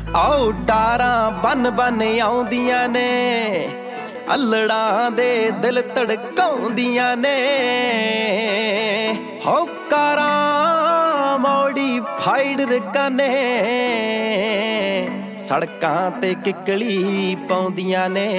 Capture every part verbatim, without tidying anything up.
ਆਓ ਡਾਰਾਂ ਬਨ ਬਨ ਆਉਂਦੀਆਂ ਨੇ, ਅਲੜਾਂ ਦੇ ਦਿਲ ਧੜਕਾਉਂਦੀਆਂ ਨੇ। ਹੋ ਕਾਰਾਂ ਮੋਡੀਫਾਈਡ ਰਕਾਨੇ, ਸੜਕਾਂ ਤੇ ਕਿੱਕਲੀ ਪਾਉਂਦੀਆਂ ਨੇ।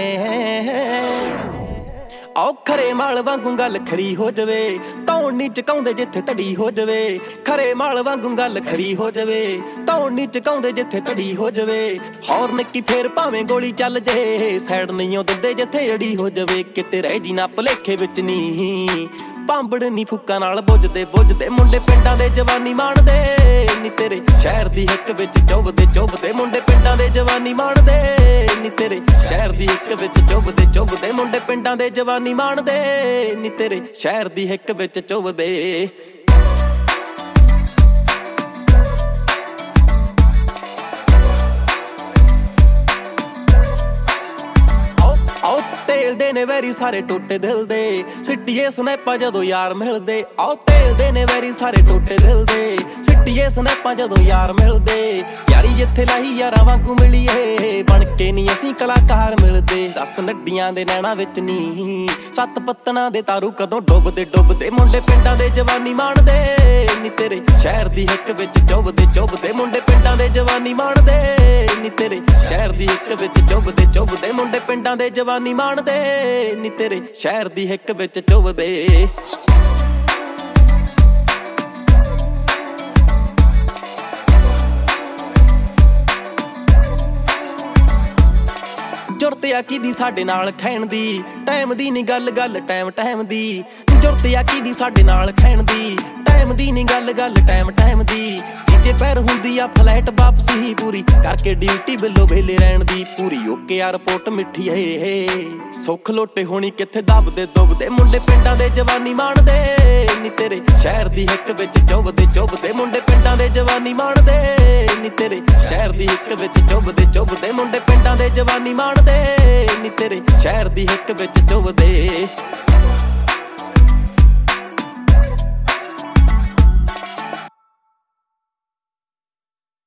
ਆਓ ਖਰੇ ਮਾਲ ਵਾਂਗੂ ਗੱਲ ਖਰੀ ਹੋ ਜਵੇ, ਧੌਣ ਨੀ ਚਕਾਉਂਦੇ ਜਿੱਥੇ ਧੜੀ ਹੋ ਜਵੇ। ਖਰੇ ਮਾਲ ਵਾਂਗੂ ਗੱਲ ਖਰੀ ਹੋ ਜਵੇ, ਧੌਣ ਨੀ ਚਕਾਉਂਦੇ ਜਿੱਥੇ ਧੜੀ ਹੋ ਜਵੇ। ਹੌਰ ਨਿੱਕੀ ਫੇਰ ਭਾਵੇਂ ਗੋਲੀ ਚੱਲ ਜੇ, ਸਾਈਡ ਨਹੀਂ ਉਹ ਦਿੰਦੇ ਜਿੱਥੇ ਅੜੀ ਹੋ ਜਵੇ। ਕਿਤੇ ਰਹਿ ਜੀ ਨਾ ਭੁਲੇਖੇ ਵਿੱਚ ਨੀ, ਭਾਂਬੜ ਨੀ ਫੁੱਕਾਂ ਨਾਲ ਬੁੱਝਦੇ ਬੁੱਝਦੇ ਮੁੰਡੇ ਪਿੰਡਾਂ ਦੇ ਜਵਾਨੀ ਮਾਣਦੇ ਨੀ। ਤੇਰੇ ਸ਼ਹਿਰ ਦੀ ਹਿੱਕ ਵਿੱਚ ਚੁੱਭਦੇ ਚੁੱਭਦੇ ਮੁੰਡੇ ਪਿੰਡਾਂ ਦੇ ਜਵਾਨੀ ਮਾਣਦੇ ਨੀ। ਤੇਰੇ ਸ਼ਹਿਰ ਦੀ ਹਿੱਕ ਵਿੱਚ ਚੁੱਭਦੇ ਚੁੱਭਦੇ ਮੁੰਡੇ ਪਿੰਡਾਂ ਦੇ ਜਵਾਨੀ ਮਾਣਦੇ ਨੀ। ਤੇਰੇ ਸ਼ਹਿਰ ਦੀ ਹਿੱਕ ਵਿੱਚ ਚੁੱਭਦੇ। ਤੇਲਦੇ ਨੇ ਵੈਰੀ ਸਾਰੇ ਟੋਟੇ ਦਿਲ ਦੇ, ਸਿੱਟੀਏ ਸਨੈਪਾਂ ਜਦੋਂ ਯਾਰ ਮਿਲਦੇ। ਆਓ ਤੇਲਦੇ ਨੇ ਵੈਰੀ ਸਾਰੇ ਟੋਟੇ ਦਿਲ ਦੇ, ਸਿੱਟੀਏ ਸਨੈਪਾਂ ਜਦੋਂ ਯਾਰ ਮਿਲਦੇ। ਯਾਰੀ ਜਿੱਥੇ ਲਾਹੀ ਯਾਰਾਂ ਵਾਂਗੂ ਮਿਲੀਏ, ਬਣ ਕੇ ਨੀ ਅਸੀਂ ਕਲਾਕਾਰ ਮਿਲਦੇ। ਦਸ ਨੱਡੀਆਂ ਦੇ ਨੈਣਾ ਵਿੱਚ ਨੀ, ਸੱਤ ਪੱਤਣਾ ਦੇ ਤਾਰੂ ਕਦੋਂ ਡੁੱਬਦੇ ਡੁੱਬਦੇ ਮੁੰਡੇ ਪਿੰਡਾਂ ਦੇ ਜਵਾਨੀ ਮਾਣਦੇ ਨੀ। ਤੇਰੇ ਸ਼ਹਿਰ ਦੀ ਹਿੱਕ ਵਿੱਚ ਚੁੱਭਦੇ ਚੁੱਭਦੇ ਮੁੰਡੇ ਪਿੰਡਾਂ ਦੇ ਜਵਾਨੀ ਮਾਣਦੇ ਨੀ। ਤੇਰੇ ਸ਼ਹਿਰ ਦੀ ਹਿੱਕ ਵਿੱਚ ਚੁੱਭਦੇ ਚੁੱਭਦੇ ਮੁੰਡੇ ਪਿੰਡਾਂ ਦੇ ਜਵਾਨੀ ਮਾਣਦੇ ਨੀ। ਤੇਰੇ ਸ਼ਹਿਰ ਦੀ ਹਿੱਕ ਵਿੱਚ ਚੁੱਭਦੇ। ਜ਼ਰੂਰਤ ਆ ਕਿਦੀ ਸਾਡੇ ਨਾਲ ਖੈਣ ਦੀ, ਟਾਈਮ ਦੀ ਨੀ ਗੱਲ ਗੱਲ ਟਾਈਮ ਟਾਈਮ ਦੀ। ਜ਼ਰੂਰਤ ਆ ਕਿਦੀ ਸਾਡੇ ਨਾਲ ਖੈਣ ਦੀ, ਟਾਈਮ ਦੀ ਨੀ ਗੱਲ ਗੱਲ ਟਾਈਮ ਟਾਈਮ ਦੀ। ਜੇ ਪੈਰ ਹੁੰਦੀ ਆ ਫਲੈਟ ਵਾਪਸੀ ਪੂਰੀ ਕਰਕੇ, ਡਿਊਟੀ ਬਿੱਲੋ ਵੇਲੇ ਰਹਿਣ ਦੀ ਪੂਰੀ। ਓਕੇ ਆ ਰਿਪੋਰਟ ਮਿੱਠੀ ਏ, ਸੁੱਖ ਲੋਟੇ ਹੋਣੀ ਕਿੱਥੇ ਦਬਦੇ ਦੁਬਦੇ ਮੁੰਡੇ ਪਿੰਡਾਂ ਦੇ ਜਵਾਨੀ ਮਾਣਦੇ ਨੀ। ਤੇਰੇ ਸ਼ਹਿਰ ਦੀ ਹਿੱਕ ਵਿੱਚ ਚੁੱਭਦੇ ਚੁੱਭਦੇ ਮੁੰਡੇ ਪਿੰਡਾਂ ਦੇ ਜਵਾਨੀ ਮਾਣਦੇ ਨੀ। ਤੇਰੇ ਸ਼ਹਿਰ ਦੀ ਹਿੱਕ ਵਿੱਚ ਚੁੱਭਦੇ ਚੁੱਭਦੇ ਮੁੰਡੇ ਪਿੰਡਾਂ ਦੇ ਜਵਾਨੀ ਮਾਣਦੇ ਨੀ। ਤੇਰੇ ਸ਼ਹਿਰ ਦੀ ਹਿੱਕ ਵਿੱਚ ਚੁੱਭਦੇ।